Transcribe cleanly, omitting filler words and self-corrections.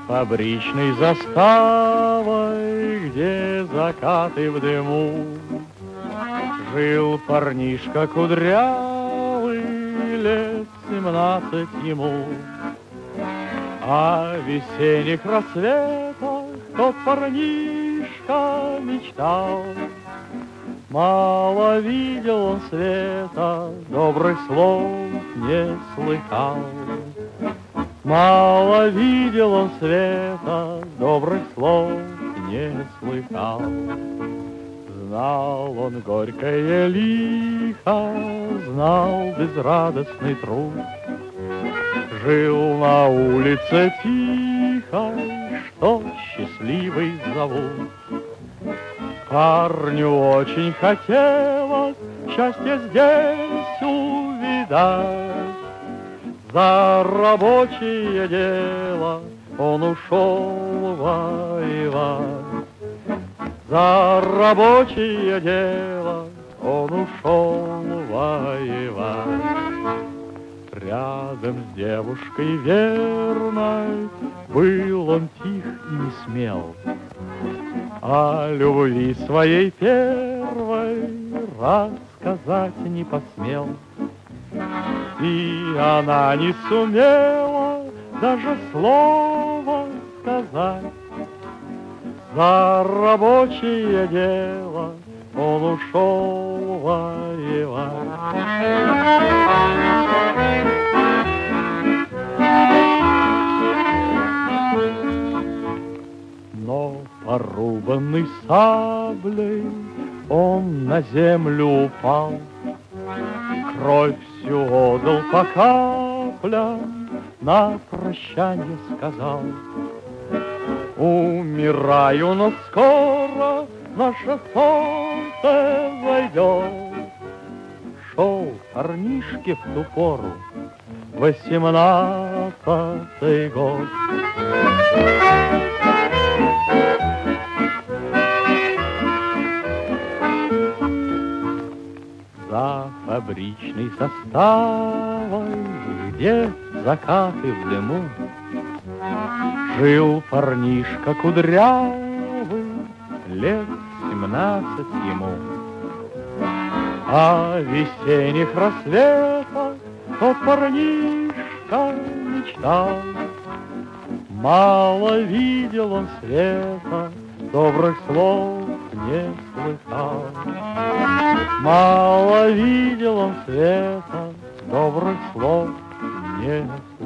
фабричной заставой, где закаты в дыму, жил парнишка кудрявый, лет 17 ему. О весенних рассветах тот парнишка мечтал. Мало видел он света, добрых слов не слыхал. Мало видел он света, добрых слов не слыхал. Знал он горькое лихо, знал безрадостный труд. Жил на улице тихой, что счастливый зовут. Парню очень хотелось счастье здесь увидать. За рабочее дело он ушел воевать. За рабочее дело он ушел воевать. Рядом с девушкой верной был он тих и не смел. О любви своей первой рассказать не посмел. И она не сумела даже слова сказать. За рабочее дело он ушел воевать. Но порубанный саблей он на землю упал. Кровь всю отдал по каплям, на прощанье сказал: умираю, но скоро наше солнце зайдет. Шел парнишке в ту пору 18-й год. За фабричной заставой, где закаты в дыму, жил парнишка кудрявый, лет 17 ему. О весенних рассветах тот парнишка мечтал. Мало видел он света, добрых слов не слыхал. Мало видел он света, добрых слов не слыхал.